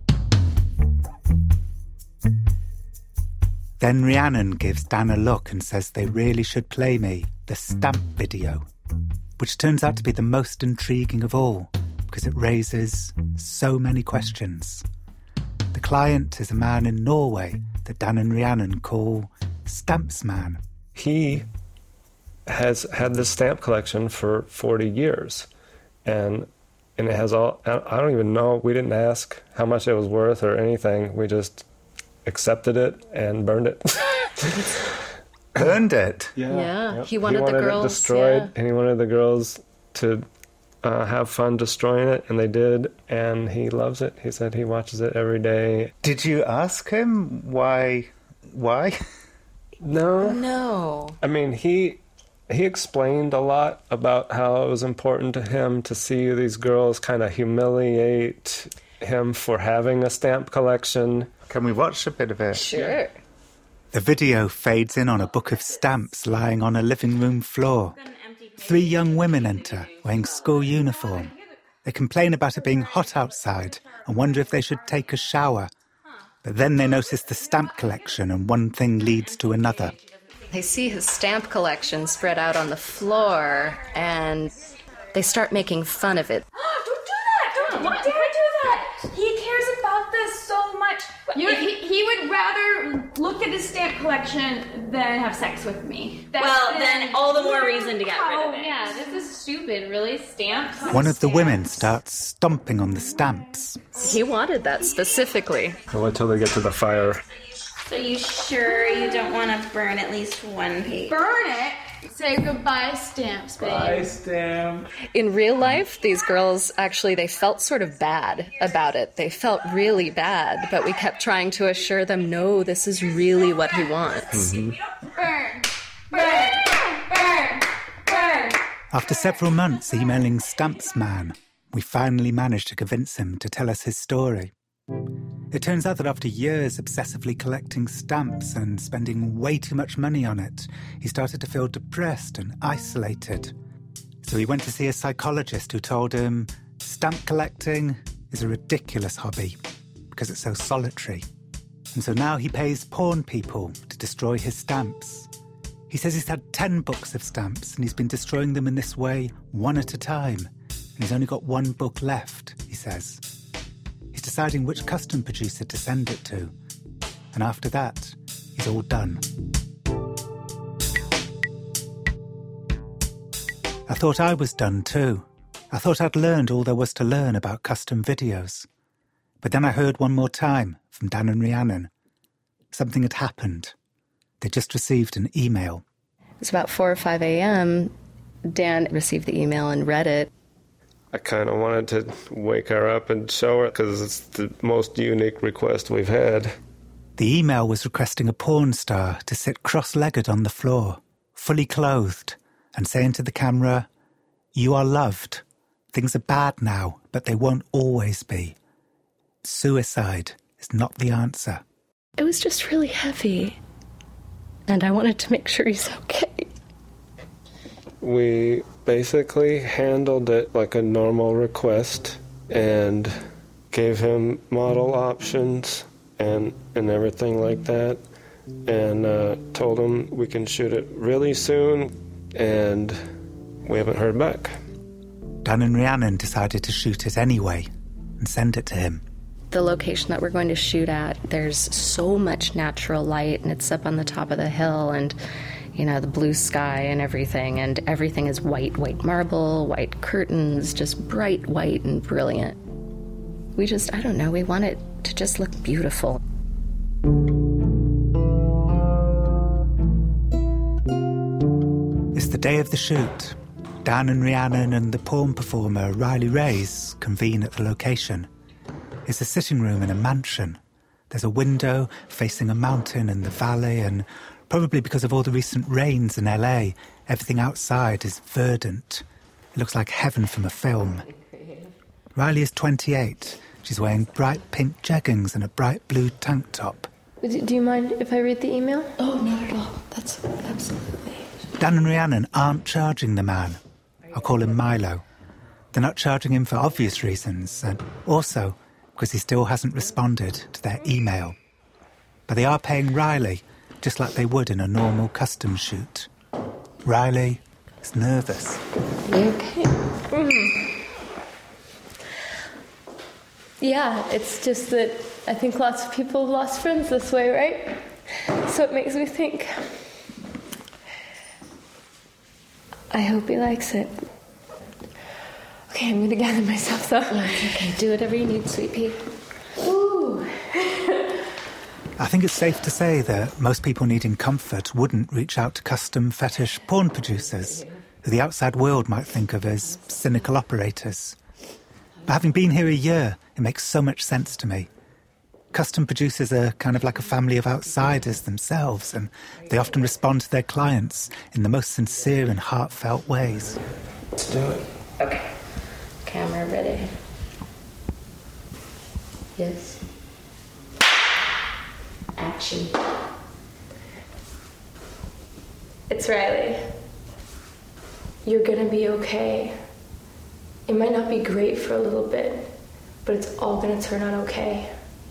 Then Rhiannon gives Dan a look and says they really should play me the stamp video, which turns out to be the most intriguing of all because it raises so many questions. The client is a man in Norway that Dan and Rhiannon call Stampsman. He has had this stamp collection for forty years, and and it has all, I don't even know, we didn't ask how much it was worth or anything, we just accepted it and burned it. Burned it? Yeah, yeah. Yep. He, wanted he wanted the girls it destroyed, yeah. and he wanted the girls to uh, have fun destroying it, and they did, and he loves it. He said he watches it every day. Did you ask him why? Why? No. No. I mean, he He explained a lot about how it was important to him to see these girls kind of humiliate him for having a stamp collection. Can we watch a bit of it? Sure. The video fades in on a book of stamps lying on a living room floor. Three young women enter, wearing school uniform. They complain about it being hot outside and wonder if they should take a shower. But then they notice the stamp collection and one thing leads to another. They see his stamp collection spread out on the floor, and they start making fun of it. Oh, don't do that! Don't, why, why do that? He cares about this so much. You, he, he would rather look at his stamp collection than have sex with me. That's well, the, then all the more reason to get rid oh, of it. Yeah, this is stupid, really. Stamps? One of the women starts stomping on the stamps. He wanted that specifically. I'll wait till they get to the fire. So you sure you don't want to burn at least one page? Burn it? Say goodbye, stamps, babe. Bye, stamp. In real life, these girls actually, they felt sort of bad about it. They felt really bad, but we kept trying to assure them, no, this is really what he wants. Mm-hmm. Burn, burn, burn, burn. After several months emailing Stamps Man, we finally managed to convince him to tell us his story. It turns out that after years obsessively collecting stamps and spending way too much money on it, he started to feel depressed and isolated. So he went to see a psychologist who told him stamp collecting is a ridiculous hobby because it's so solitary. And so now he pays porn people to destroy his stamps. He says he's had ten books of stamps and he's been destroying them in this way one at a time. And he's only got one book left, he says. He's deciding which custom producer to send it to. And after that, he's all done. I thought I was done too. I thought I'd learned all there was to learn about custom videos. But then I heard one more time from Dan and Rhiannon. Something had happened. They just received an email. It was about four or five a.m. Dan received the email and read it. I kind of wanted to wake her up and show her because it's the most unique request we've had. The email was requesting a porn star to sit cross-legged on the floor, fully clothed, and saying to the camera, "You are loved. Things are bad now, but they won't always be. Suicide is not the answer." It was just really heavy, and I wanted to make sure he's okay. We basically handled it like a normal request and gave him model options and, and everything like that, and uh, told him we can shoot it really soon, and we haven't heard back. Dan and Rhiannon decided to shoot it anyway and send it to him. The location that we're going to shoot at, there's so much natural light, and it's up on the top of the hill, and you know, the blue sky and everything, and everything is white, white marble, white curtains, just bright white and brilliant. We just, I don't know, we want it to just look beautiful. It's the day of the shoot. Dan and Rhiannon and the porn performer Riley Reyes convene at the location. It's a sitting room in a mansion. There's a window facing a mountain in the valley, and probably because of all the recent rains in L A, everything outside is verdant. It looks like heaven from a film. Riley is twenty-eight. She's wearing bright pink jeggings and a bright blue tank top. Do you mind if I read the email? Oh, not at all. That's absolutely... Dan and Rhiannon aren't charging the man. I'll call him Milo. They're not charging him for obvious reasons, and also because he still hasn't responded to their email. But they are paying Riley, just like they would in a normal custom shoot. Riley is nervous. You okay? Mm. Yeah, it's just that I think lots of people have lost friends this way, right? So it makes me think. I hope he likes it. Okay, I'm gonna gather myself though. Okay, do whatever you need, sweet pea. Ooh. I think it's safe to say that most people needing comfort wouldn't reach out to custom fetish porn producers, who the outside world might think of as cynical operators. But having been here a year, it makes so much sense to me. custom producers are kind of like a family of outsiders themselves, and they often respond to their clients in the most sincere and heartfelt ways. Let's do it. Okay. Camera ready. Yes. Action. It's Riley. You're gonna be okay. It might not be great for a little bit, but it's all gonna turn out okay.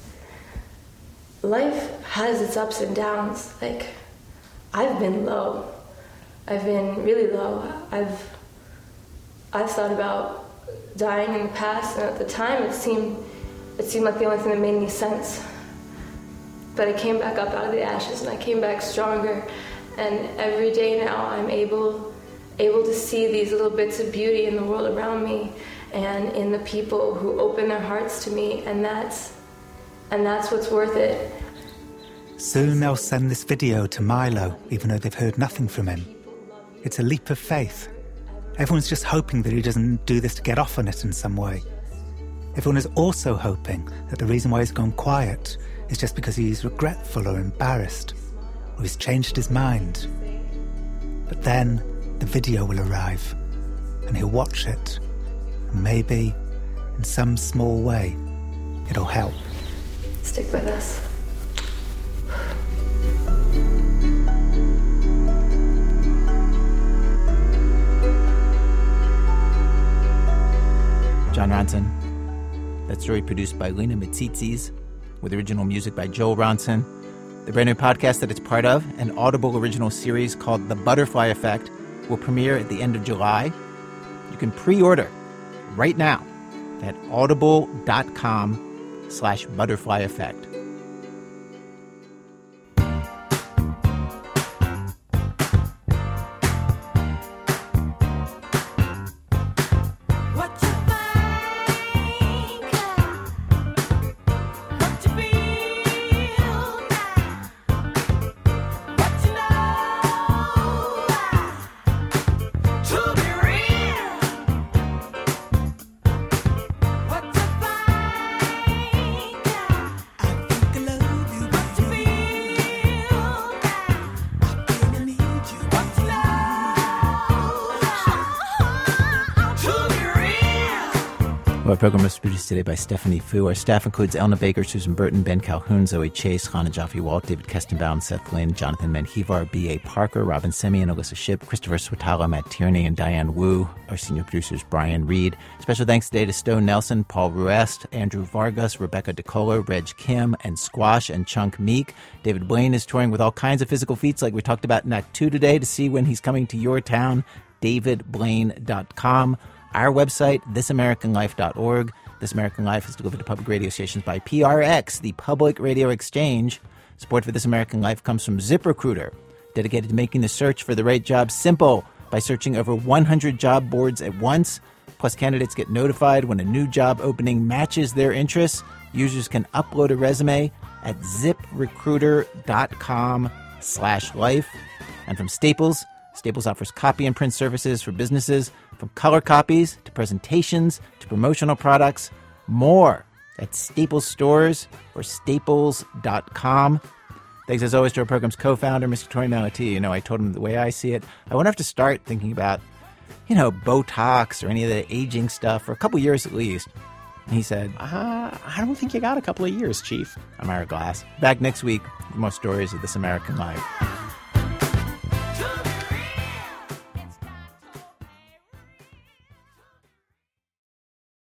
Life has its ups and downs. Like, I've been low. I've been really low. I've I've thought about dying in the past, and at the time it seemed it seemed like the only thing that made any sense. But I came back up out of the ashes, and I came back stronger. And every day now I'm able able to see these little bits of beauty in the world around me and in the people who open their hearts to me, and that's and that's what's worth it. Soon they'll send this video to Milo, even though they've heard nothing from him. It's a leap of faith. Everyone's just hoping that he doesn't do this to get off on it in some way. Everyone is also hoping that the reason why he's gone quiet is just because he's regretful or embarrassed, or he's changed his mind. But then the video will arrive, and he'll watch it, and maybe, in some small way, it'll help. Stick with us. Jon Ronson. That story produced by Lena Mitsitsis, with original music by Joel Ronson. The brand new podcast that it's part of, an Audible original series called The Butterfly Effect, will premiere at the end of July. You can pre-order right now at audible.com slash butterfly effect. Our program was produced today by Stephanie Fu. Our staff includes Elna Baker, Susan Burton, Ben Calhoun, Zoe Chase, Hannah Jaffe-Walt, David Kestenbaum, Seth Lynn, Jonathan Menjivar, B A. Parker, Robin Semien, Alyssa Shipp, Christopher Swatala, Matt Tierney, and Diane Wu. Our senior producers, Brian Reed. Special thanks today to Stone Nelson, Paul Ruest, Andrew Vargas, Rebecca DeCola, Reg Kim, and Squash and Chunk Meek. David Blaine is touring with all kinds of physical feats like we talked about in Act two today. To see when he's coming to your town, david blaine dot com. Our website, this american life dot org. This American Life is delivered to public radio stations by P R X, the Public Radio Exchange. Support for This American Life comes from ZipRecruiter, dedicated to making the search for the right job simple by searching over one hundred job boards at once. Plus, candidates get notified when a new job opening matches their interests. Users can upload a resume at ziprecruiter.com slash life. And from Staples, Staples offers copy and print services for businesses, from color copies to presentations to promotional products, more at Staples Stores or staples dot com. Thanks as always to our program's co-founder, Mister Tori Malati. You know, I told him the way I see it, I won't have to start thinking about, you know, Botox or any of the aging stuff for a couple years at least. And he said, uh, I don't think you got a couple of years, Chief. I'm Ira Glass. Back next week with more stories of This American Life.